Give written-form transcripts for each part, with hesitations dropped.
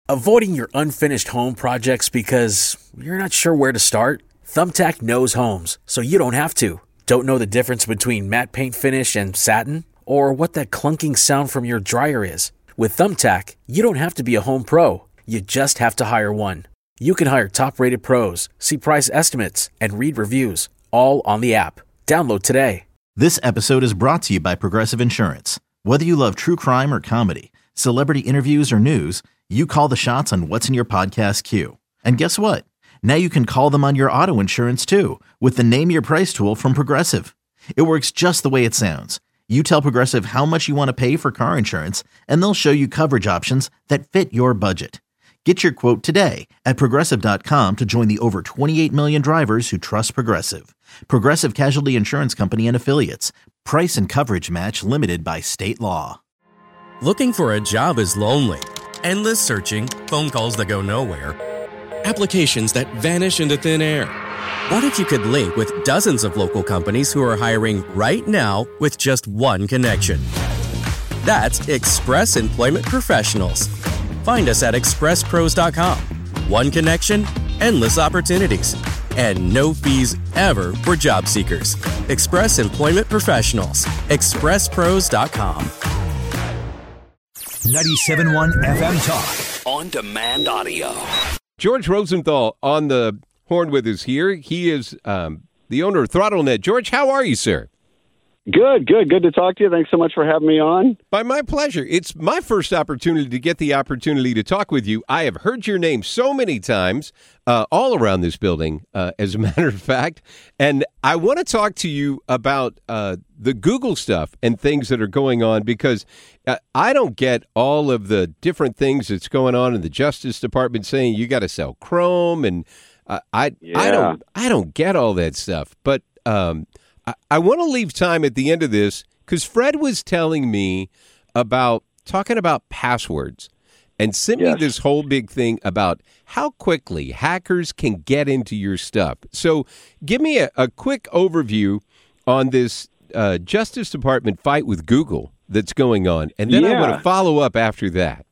Avoiding your unfinished home projects because you're not sure where to start? Thumbtack knows homes, so you don't have to. Don't know the difference between matte paint finish and satin? Or what that clunking sound from your dryer is? With Thumbtack, you don't have to be a home pro. You just have to hire one. You can hire top-rated pros, see price estimates, and read reviews, all on the app. Download today. This episode is brought to you by Progressive Insurance. Whether you love true crime or comedy, celebrity interviews or news, you call the shots on what's in your podcast queue. And guess what? Now you can call them on your auto insurance too with the Name Your Price tool from Progressive. It works just the way it sounds. You tell Progressive how much you want to pay for car insurance, and they'll show you coverage options that fit your budget. Get your quote today at Progressive.com to join the over 28 million drivers who trust Progressive. Progressive Casualty Insurance Company and Affiliates. Price and coverage match limited by state law. Looking for a job is lonely. Endless searching, phone calls that go nowhere, applications that vanish into thin air. What if you could link with dozens of local companies who are hiring right now with just one connection? That's Express Employment Professionals. Find us at expresspros.com. One connection, endless opportunities, and no fees ever for job seekers. Express Employment Professionals. expresspros.com. 97.1 FM Talk. On demand audio. George Rosenthal on the horn with us here. He is the owner of ThrottleNet. George, how are you, sir? Good to talk to you. Thanks so much for having me on. By my pleasure. It's my first opportunity to get the opportunity to talk with you. I have heard your name so many times all around this building, as a matter of fact. And I want to talk to you about the Google stuff and things that are going on, because I don't get all of the different things that's going on in the Justice Department saying you got to sell Chrome, and I don't get all that stuff. But I want to leave time at the end of this, because Fred was telling me about talking about passwords and sent me this whole big thing about how quickly hackers can get into your stuff. So give me a quick overview on this Justice Department fight with Google that's going on, and then I want to follow up after that.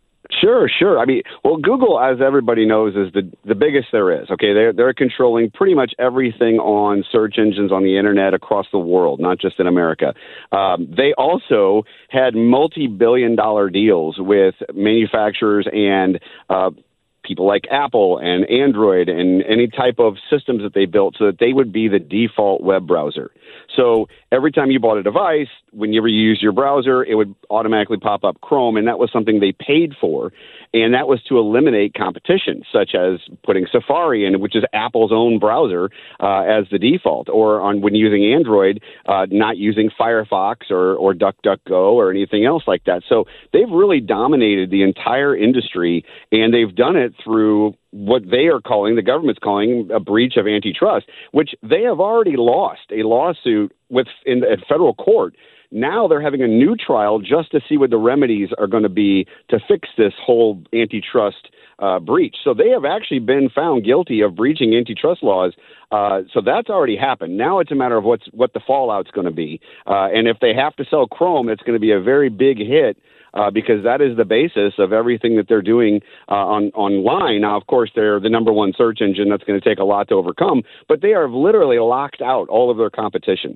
Sure. I mean, well, Google, as everybody knows, is the biggest there is. Okay, they're controlling pretty much everything on search engines on the internet across the world, not just in America. They also had multi-billion-dollar deals with manufacturers and people like Apple and Android and any type of systems that they built so that they would be the default web browser. So every time you bought a device, whenever you used your browser, it would automatically pop up Chrome, and that was something they paid for, and that was to eliminate competition, such as putting Safari in, which is Apple's own browser, as the default, or when using Android, not using Firefox or DuckDuckGo or anything else like that. So they've really dominated the entire industry, and they've done it through what they are calling, the government's calling, a breach of antitrust, which they have already lost a lawsuit at federal court. Now they're having a new trial just to see what the remedies are going to be to fix this whole antitrust breach. So they have actually been found guilty of breaching antitrust laws. So that's already happened. Now it's a matter of what the fallout's going to be. And if they have to sell Chrome, it's going to be a very big hit. Because that is the basis of everything that they're doing online. Now, of course, they're the number one search engine. That's going to take a lot to overcome. But they are literally locked out all of their competition.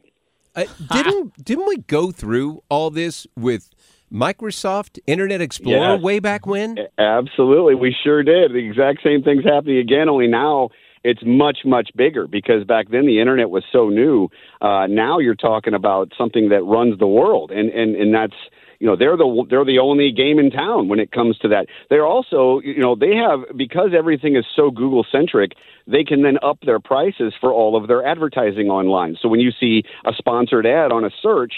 Didn't we go through all this with Microsoft Internet Explorer way back when? Absolutely. We sure did. The exact same thing's happening again, only now it's much, much bigger, because back then the Internet was so new. Now you're talking about something that runs the world. And that's, they're the only game in town when it comes to that. They're also, they have, because everything is so Google centric, they can then up their prices for all of their advertising online. So when you see a sponsored ad on a search,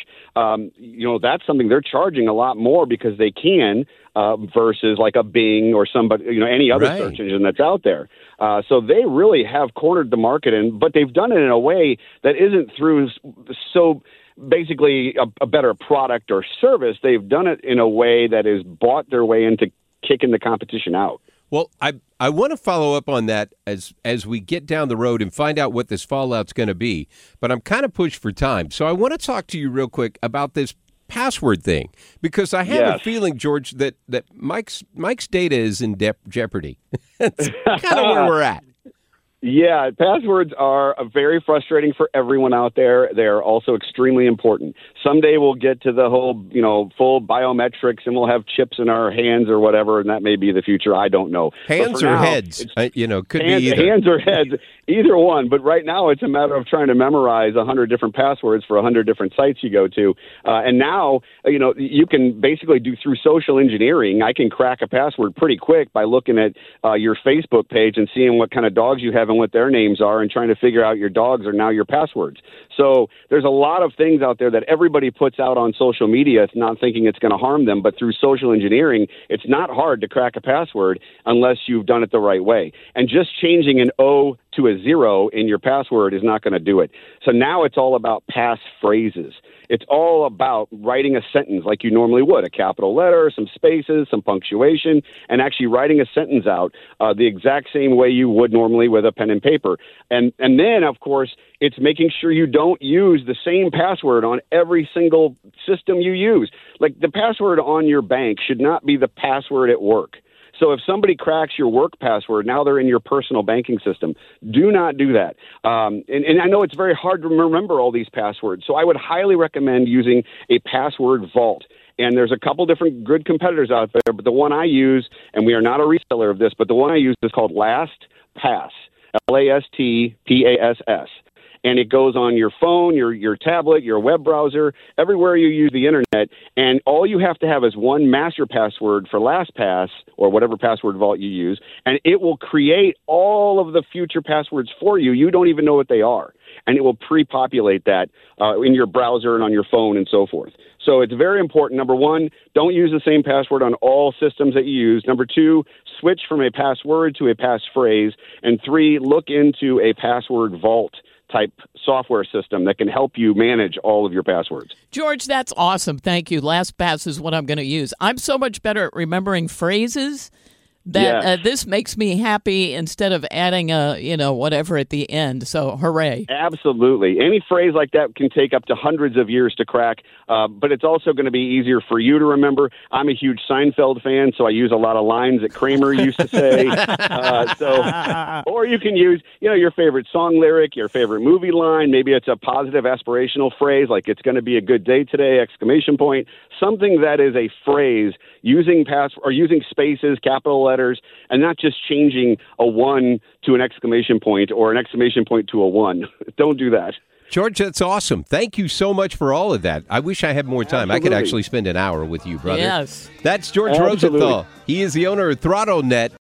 that's something they're charging a lot more because they can, versus like a Bing or somebody, any other search engine that's out there. So they really have cornered the market, but they've done it in a way that isn't through basically a better product or service. They've done it in a way that has bought their way into kicking the competition out. Well, I want to follow up on that as we get down the road and find out what this fallout's going to be. But I'm kind of pushed for time. So I want to talk to you real quick about this password thing, because I have a feeling, George, that Mike's data is in jeopardy. That's kind of where we're at. Yeah, passwords are very frustrating for everyone out there. They're also extremely important. Someday we'll get to the whole, full biometrics, and we'll have chips in our hands or whatever, and that may be the future. I don't know. Hands or heads? Could be either. Hands or heads, either one. But right now it's a matter of trying to memorize 100 different passwords for 100 different sites you go to. And now, you can basically do through social engineering. I can crack a password pretty quick by looking at your Facebook page and seeing what kind of dogs you have and what their names are, and trying to figure out your dogs are now your passwords. So there's a lot of things out there that everybody puts out on social media, not thinking it's going to harm them, but through social engineering, it's not hard to crack a password unless you've done it the right way. And just changing an O to a 0 in your password is not going to do it. So now it's all about passphrases. It's all about writing a sentence like you normally would, a capital letter, some spaces, some punctuation, and actually writing a sentence out the exact same way you would normally with a pen and paper. And then, of course, it's making sure you don't use the same password on every single system you use. Like the password on your bank should not be the password at work. So if somebody cracks your work password, now they're in your personal banking system. Do not do that. And I know it's very hard to remember all these passwords, so I would highly recommend using a password vault. And there's a couple different good competitors out there, but the one I use, and we are not a reseller of this, but the one I use is called LastPass, LastPass. And it goes on your phone, your tablet, your web browser, everywhere you use the internet. And all you have to have is one master password for LastPass or whatever password vault you use, and it will create all of the future passwords for you. You don't even know what they are. And it will pre-populate that in your browser and on your phone and so forth. So it's very important. Number one, don't use the same password on all systems that you use. Number two, switch from a password to a passphrase. And three, look into a password vault type software system that can help you manage all of your passwords. George, that's awesome. Thank you. LastPass is what I'm going to use. I'm so much better at remembering phrases that this makes me happy instead of adding whatever at the end. So hooray. Absolutely. Any phrase like that can take up to hundreds of years to crack, but it's also going to be easier for you to remember. I'm a huge Seinfeld fan, so I use a lot of lines that Kramer used to say. Or you can use, your favorite song lyric, your favorite movie line. Maybe it's a positive aspirational phrase like "It's going to be a good day today!" ! Something that is a phrase using using spaces, capital letters, and not just changing a 1 to an exclamation point or an exclamation point to a 1. Don't do that. George, that's awesome. Thank you so much for all of that. I wish I had more time. Absolutely. I could actually spend an hour with you, brother. Yes. That's George Rosenthal. He is the owner of ThrottleNet.